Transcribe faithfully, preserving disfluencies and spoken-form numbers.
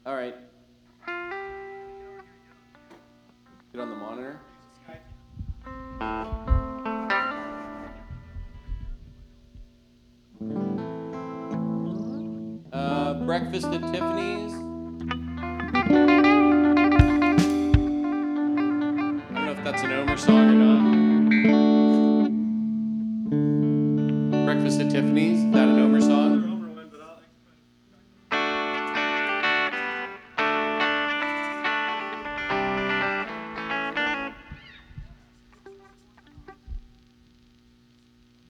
All right. Get on the monitor. Uh, Breakfast at Tiffany's. I don't know if that's an Omer song or not. Breakfast at Tiffany's. Is that